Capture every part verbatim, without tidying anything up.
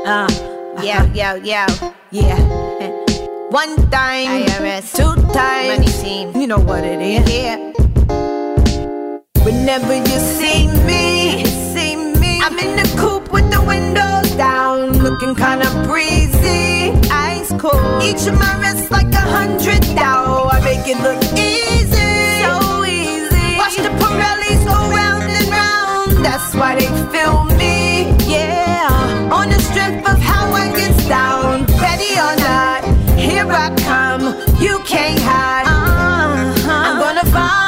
Uh, yeah, yeah, yeah, yeah. One time, I R S, two times, money team. You know what it is. Yeah. Whenever you see me, see me, I'm in the coupe with the windows down, looking kinda breezy, ice cold. Each of my wrists like a hundred thou. I make it look easy, so easy. Watch the Pirellis go round and round. That's why they feel me, yeah. On the strength of how I get down, ready or not, here I come. You can't hide. Uh-huh. I'm gonna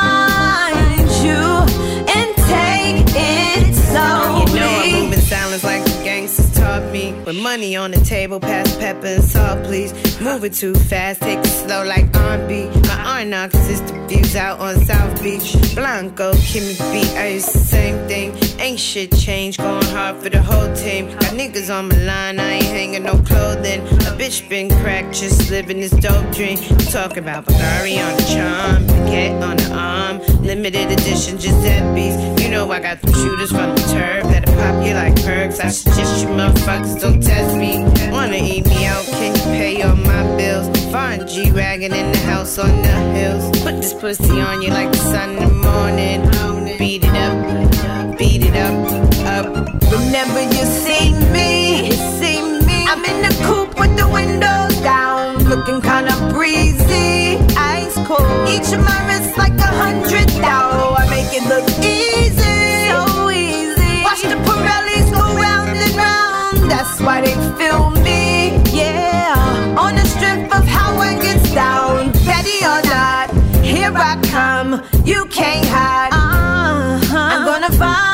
find you and take it slowly. You know I'm moving silence like the gangsters taught me. With money on the table, pass pepper and salt, please. Move it too fast, take it slow like R and B. My R and is the views out on South Beach. Blanco, Kimmy B, I used the same thing. Ain't shit changed, going hard for the whole team. Got niggas on my line, I ain't hanging no clothing. A bitch been cracked, just living this dope dream. Talk about Bulgari on the charm, Baguette on the arm, limited edition Giuseppe's. You know I got them shooters from the turf that'll pop you like perks. I suggest you motherfuckers don't test me. Wanna eat me out, can you pay all my bills? Foreign G-Wagon in the house on the hills. Put this pussy on you like the sun in the morning. Beat it up, beat it up, up. Whenever you see me, see me, I'm in the coupe with the windows down, looking kinda breezy, ice cold. Each of my wrists like a hundred thou. I make it look easy, so easy. Watch the Pirellis go round and round. That's why they feel me, yeah. On the strength of how I get down, ready or not, here I come. You can't hide. Uh-huh. I'm gonna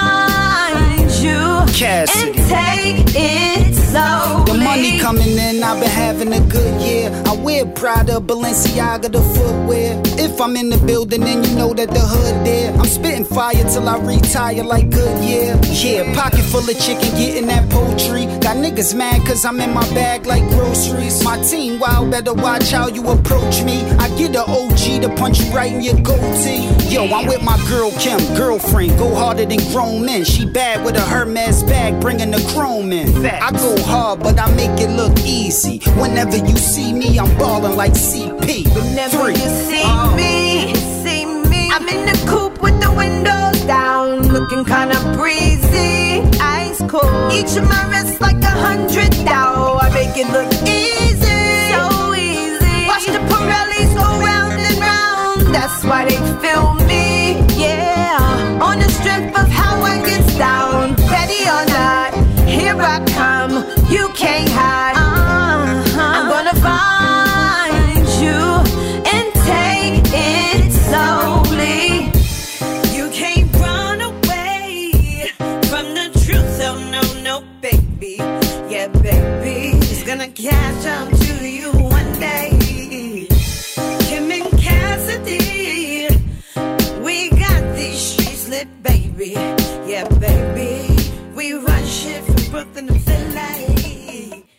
find you Cassidy. and take it slowly. The money coming in, I've been having a good year. I wear Prada, Balenciaga, the footwear. If I'm in the building, then you know that the hood there. I'm spitting fire till I retire like Goodyear. Yeah, pocket full of chicken, getting that poultry. Got niggas mad cause I'm in my bag like groceries. My team wild, better watch how you approach me. I get a O G to punch you right in your goatee. Yo, I'm with my girl Kim, girlfriend, go harder than grown men. She bad with a Hermes bag, bringing the chrome in. I go hard, but I make it look easy. Whenever you see me, I'm ballin' like C P. Whenever Three. you see uh. me, see me, I'm in the coupe with the windows down, looking kinda breezy, ice cold. Each of my wrists like a hundred thou. I make it look easy, so easy. Watch the Pirellis go round and round. That's why they feel me, yeah. On the strength of how I get down, ready or not, here I come. You can't hide. Uh-huh. I'm gonna find you and take it slowly. You can't run away from the truth, oh no, no, baby. Yeah, baby, it's gonna catch up to you one day. Kim and Cassidy, we got these streets lit, baby. Yeah, baby, we run shit from Brooklyn to Philly.